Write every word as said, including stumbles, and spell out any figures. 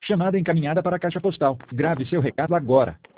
Chamada encaminhada para a caixa postal. Grave seu recado agora.